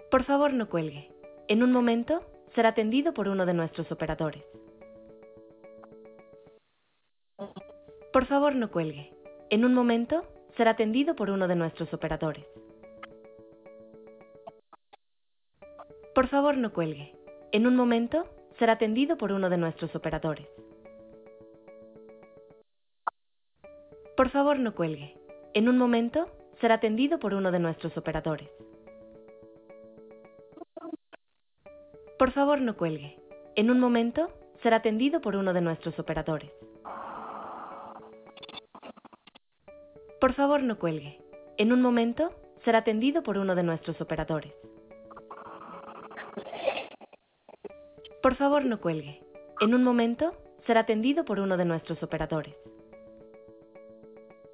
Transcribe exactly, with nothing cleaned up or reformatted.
Por favor, no cuelgue. En un momento, será atendido por uno de nuestros operadores. Por favor, no cuelgue. En un momento, será atendido por uno de nuestros operadores. Por favor, no cuelgue. En un momento, será atendido por uno de nuestros operadores. Por favor, no cuelgue. En un momento, será atendido por uno de nuestros operadores. Por favor, no cuelgue. En un momento, será atendido por uno de nuestros operadores. Por favor, no cuelgue. En un momento, será atendido por uno de nuestros operadores. Por favor, no cuelgue. En un momento, será atendido por uno de nuestros operadores.